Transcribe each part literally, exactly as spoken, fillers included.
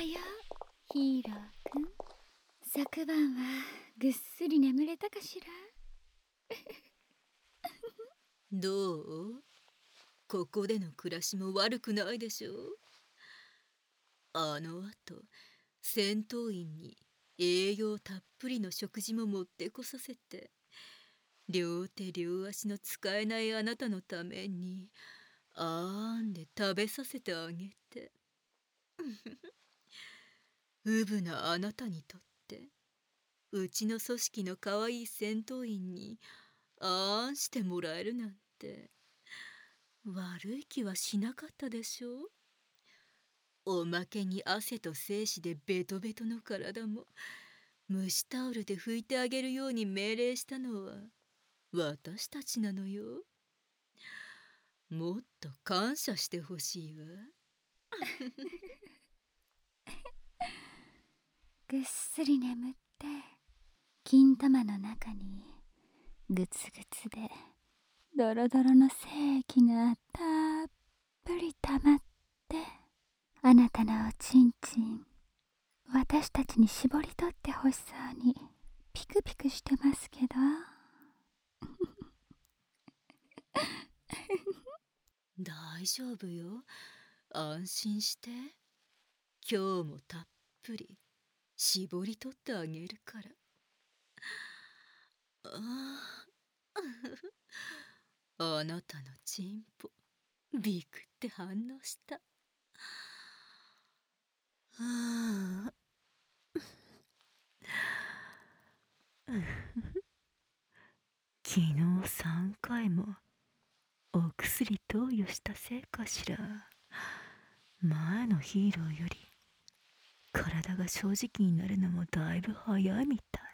はよう、ヒーローくん。昨晩はぐっすり眠れたかしら？ どう？ここでの暮らしも悪くないでしょう？あのあと戦闘員に栄養たっぷりの食事も持ってこさせて、両手両足の使えないあなたのためにあーんで食べさせてあげてうぶなあなたにとってうちの組織の可愛い戦闘員にあーんしてもらえるなんて悪い気はしなかったでしょう？おまけに汗と精子でベトベトの体も蒸しタオルで拭いてあげるように命令したのは私たちなのよ。もっと感謝してほしいわ。 ぐっすり眠って金玉の中にグツグツでドロドロの精液がたっぷり溜まって、あなたのおちんちん私たちに絞り取ってほしそうにピクピクしてますけど大丈夫よ、安心して。今日もたっぷり絞り取ってあげるから。ああ、あなたのチンポビクって反応した。ああ昨日さんかいもお薬投与したせいかしら。前のヒーローより体が正直になるのもだいぶ早いみたい。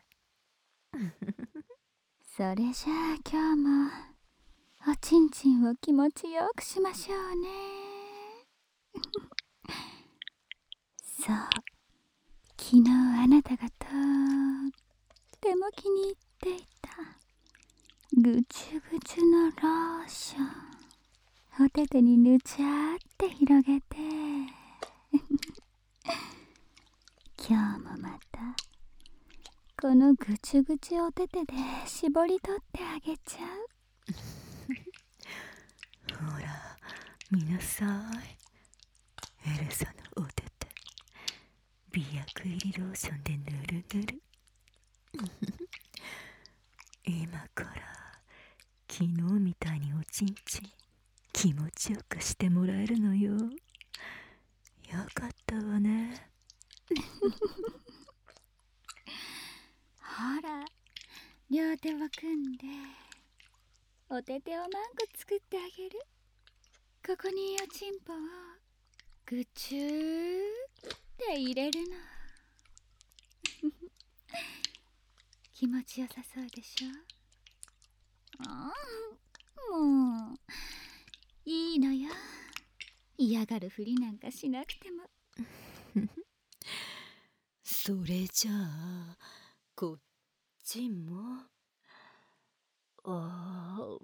それじゃあ今日もおちんちんを気持ちよくしましょうね。そう、昨日あなたがとっても気に入っていたぐちゅぐちゅのローション、お手手にぬちゃーって広げて今日もまたこのぐちゅぐちゅお手手で絞り取ってあげちゃう。 ほら見なさい、エルサのお手手、美薬入りローションでぬるぬる今から昨日みたいにおちんちん気持ちよくしてもらえるのよ。よかったわねほら、両手を組んでお手手をマンコ作ってあげる。ここにおちんぽをぐちゅーって入れるの気持ちよさそうでしょ？ああ、もういいのよ、嫌がるふりなんかしなくてもそれじゃあこっちも。ああ、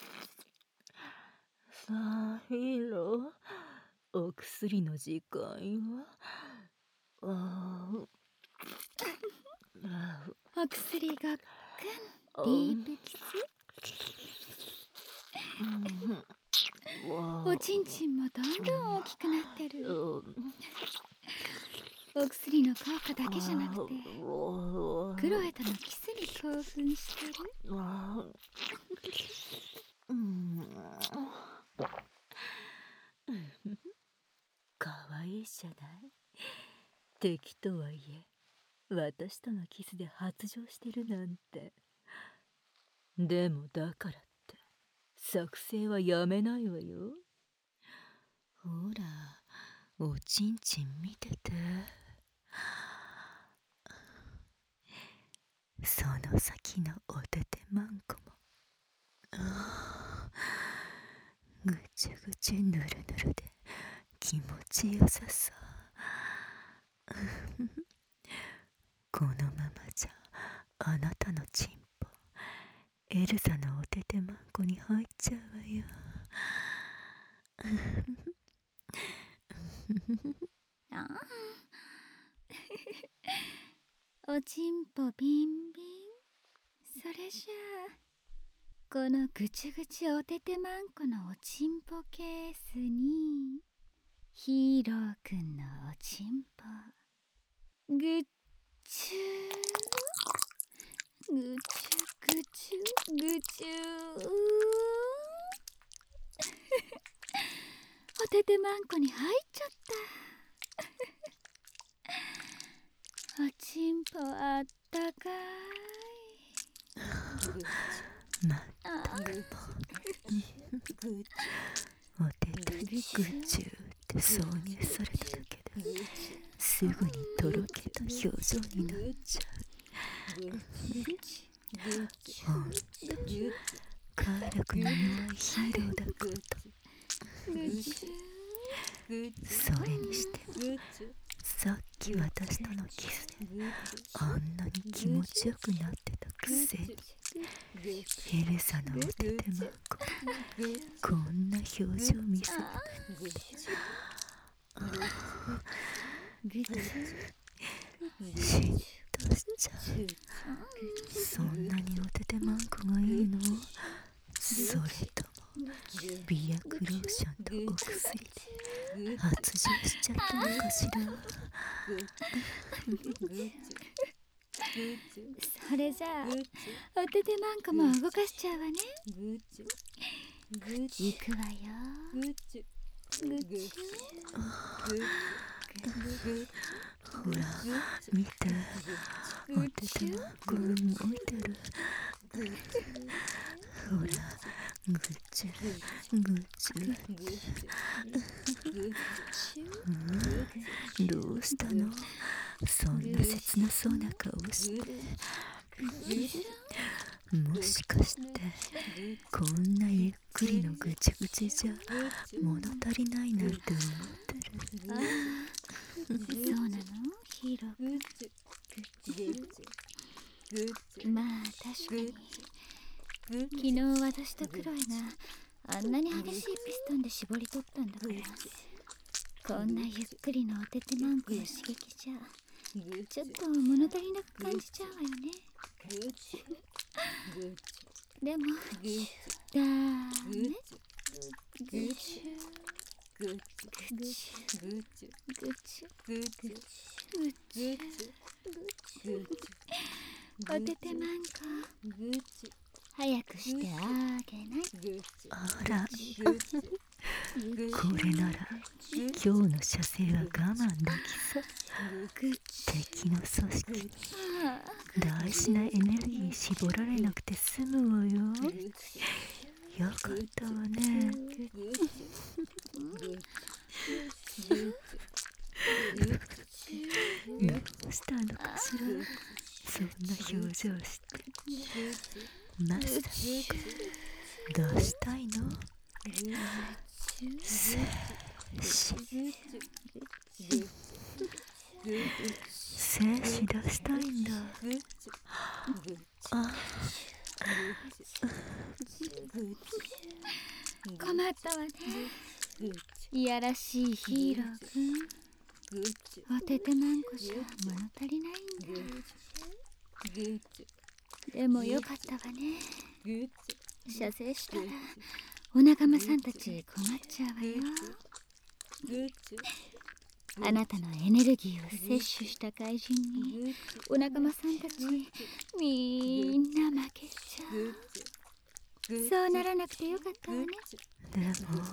さあヒーロー、お薬の時間よ。ああお薬ごっくん、デあィープキス。おちんちんもどんどん大きくなってる。お薬の効果だけじゃなくてクロエとのキスに興奮してる。 かわいいじゃない。敵とはいえ私とのキスで発情してるなんて。でもだからって作戦はやめないわよ。ほらおちんちん見てて。その先のお手手マンコもぐちゅぐちゅぬるぬるで気持ちよさそうこのままじゃあなたのチンポエルサのお手手マンコに入っちゃうわよああ、 おちんぽビンビン。それじゃあこのぐちぐちおててまんこのおちんぽケースにヒーローくんのおちんぽぐっちゅーぐちゅぐちゅぐちゅーおててまんこに入っちゃったおちんぽあったかい。 まったくお手手にグッチューって挿入されただけですぐにとろけた表情になっちゃう。ほんと快楽の弱いヒーローだこと。それにしてもさっき私とのキスであんなに気持ちよくなってたくせにエルサのおててまんここんな表情見せた嫉妬しちゃう。そんなにおててまんこがいいの？それとも美薬ローションとお薬で発情しちゃったのかしら。 それじゃあおててまんこも動かしちゃうわね。いくわよ。ぐちゅほら見て、おててまんこ動いてる。ほらぐちゅぐちゅ、うん、どうしたの？そんな切なそうな顔して。もしかしてこんなゆっくりのぐちぐちじゃ物足りないなんて思ってる。 そうなのヒーローくん。まあ確かに昨日私とクロエがあんなに激しいピストンで絞り取ったんだからこんなゆっくりのおててまんこの刺激じゃちょっと物足りなく感じちゃうわよね。でもだーね。ぐちゅぐちゅぐちゅぐちゅぐちゅぐちゅおててまんこ早くしてあげない。 あらこれなら今日の射精は我慢できそう。敵の組織大事なエネルギー絞られなくて済むわよ。よかったわね。どうしたのかしら、そんな表情して。まさかどうしたいの？精子精子出したいんだ。あ困ったわね。いやらしいヒーローくん。おててまんこじゃ物足りないんだ。でもよかったわね。射精したらお仲間さんたち困っちゃうわよ。あなたのエネルギーを摂取した怪人にお仲間さんたちみんな負けちゃう。そうならなくてよかったわね。 でも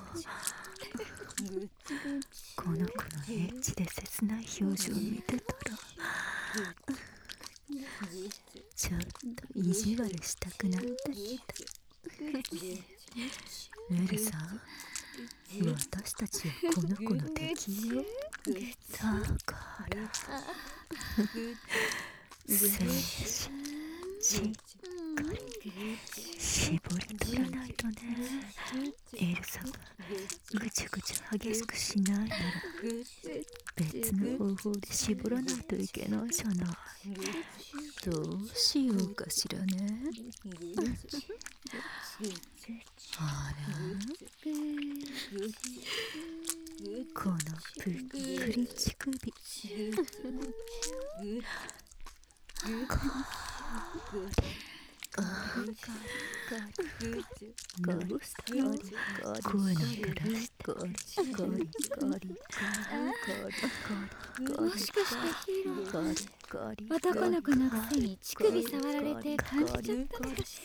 この子のエッチで切ない表情を見てたらちょっと意地悪したくなってきた。エルさん、私たちはこの子の敵よ。だから精子しっかり絞り取らないとね。エルサがぐちゅぐちゅ激しくしないなら別の方法で絞らないといけないじゃない。どうしようかしらね。あらこのぷっくり乳首声の色出してもしかしてヒーロー、男の子のくせに乳首触られて感じちゃったのかし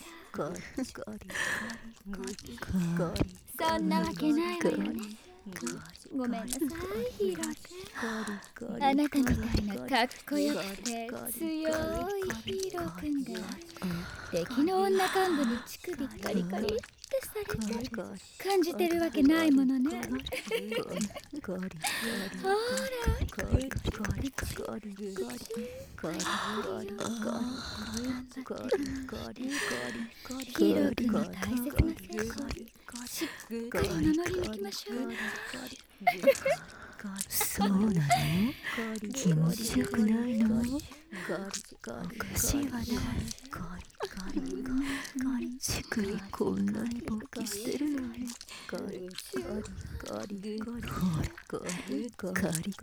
ら。そんなわけないわよね。ごめんなさいヒーロー君。あなたみたいなかっこよくて強いヒーロー君が敵の女幹部に乳首カリカリってされて感じてるわけないものね。ほらヒーロー君の大切なセクしっかり守りに行きましょう。 そうなの？気持ちよくないの？おかしいわね。乳首こんなに勃起してるのに。ほら、カリカリカリ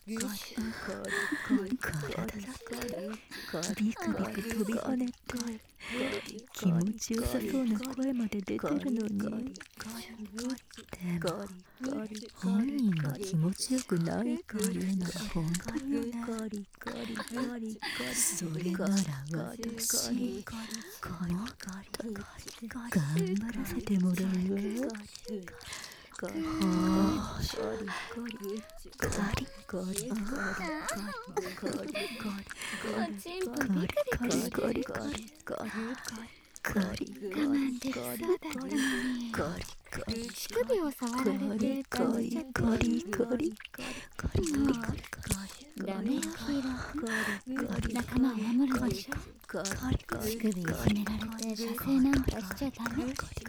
体ビクビク飛び跳ねて気持ちよさそうな声まで出てるのに。でも本人が気持ちよくないというのが本当よね。それなら私もっと頑張らせてもらうわ。はあ、カリカリおちんぽビクビクしてる。我慢できそうだったのに乳首を触られて感じちゃってもうダメよヒーロー。仲間を守るでしょ。乳首いじめられて射精なんかしちゃダメ。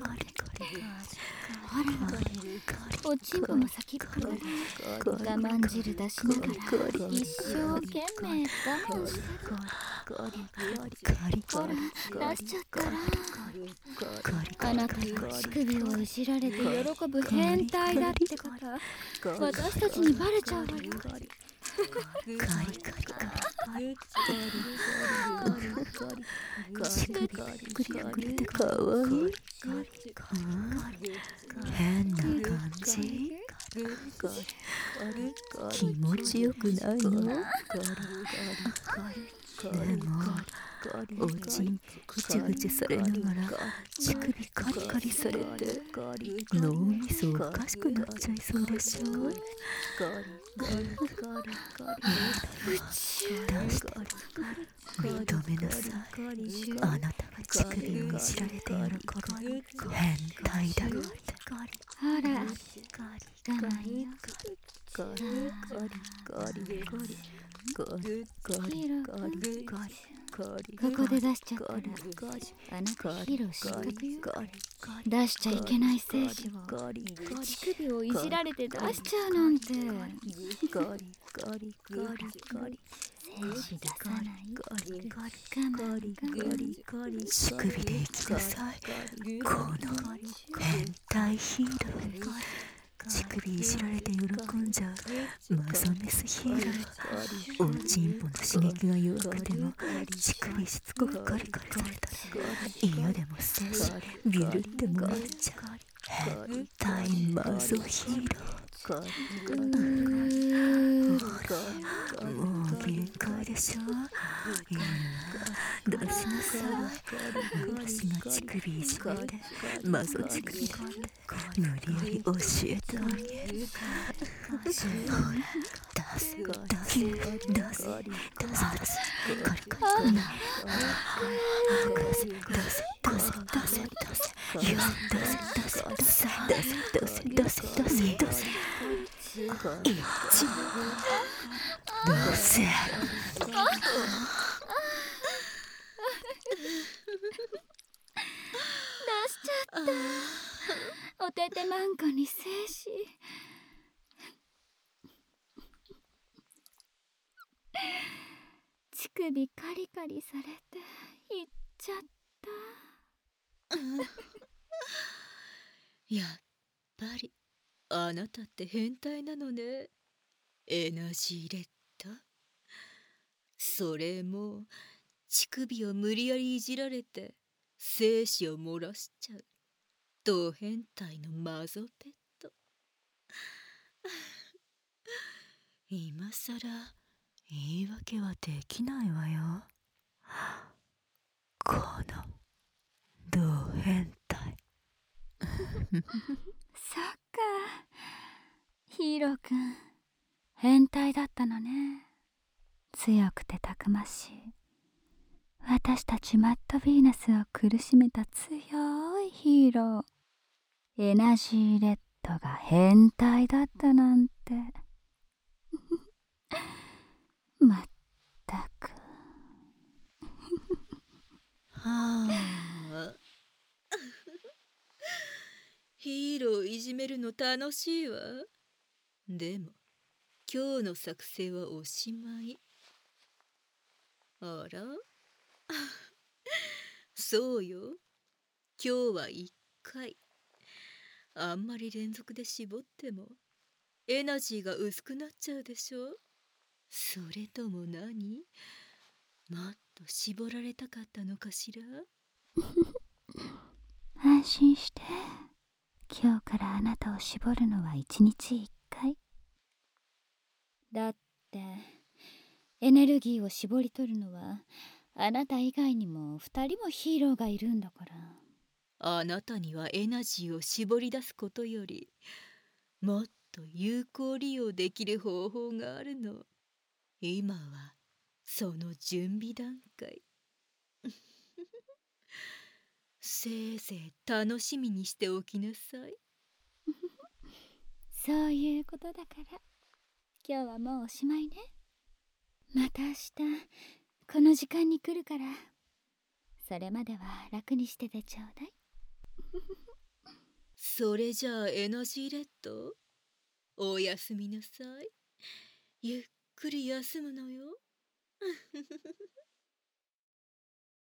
ほらおちんぽも先っぽから我慢汁出しながら一生懸命我慢してる。ほら出しちゃったらあなたが乳首をいじられて喜ぶ変態だってこと私たちにバレちゃうわよ。 カリカリカリ乳首クリクリでかわいい。変な感じ。気持ちよくないの？でもおちんぽぐちゅぐちゅされながら乳首カリカリされて脳みそおかしくなっちゃいそうでしょ。出して認めなさい。あなたが乳首をいじられて喜ぶ変態だって。 ほら我慢よ。ヒーロー君ここで出しちゃったらあなたヒーロー失格よ。出しちゃいけない精子を乳首をいじられて出しちゃうなんて。精子出さない我慢乳首で生きなさい。この変態ヒーロー。乳首いじられて喜んじゃうマゾメスヒーロー。おちんぽの刺激が弱くても乳首しつこくカリカリされたら嫌でも精子ビュルって漏れちゃう変態マゾヒーロー。もう限界でしょ。いや出しなさい。私が乳首いじめてマゾ乳首だって無理やり教えてあげる。出せ出せ出せ出せカリカリカリ出せ出せ出せ出せ出せいや出せ出せ出せ出せ出せ出せ出せ出せ一出せ。 出しちゃったおててまんこに精子。乳首カリカリされていっちゃった。 やっぱりあなたって変態なのね。エナジーレッド。それも乳首を無理やりいじられて精子を漏らしちゃうド変態のマゾペット。今さら言い訳はできないわよ、このド変態。 そっか、ヒーローくん変態だったのね。強くてたくましい、私たちマッドヴィーナスを苦しめた強いヒーロー、エナジーレッドが変態だったなんて。まったく。 はあヒーローいじめるの楽しいわ。でも今日の作戦はおしまい。あらそうよ、今日はいっかい。あんまり連続で絞ってもエナジーが薄くなっちゃうでしょ。それとも何、もっと絞られたかったのかしら。 安心して、今日からあなたを絞るのは一日一回だって。エネルギーを絞り取るのはあなた以外にも二人もヒーローがいるんだから。 あなたにはエナジーを絞り出すことよりもっと有効利用できる方法があるの。今はその準備段階。せいぜい楽しみにしておきなさい。 そういうことだから今日はもうおしまいね。また明日この時間に来るから、それまでは楽にしててちょうだい。 それじゃあエナジーレッド、おやすみなさい。ゆっくり休むのよ。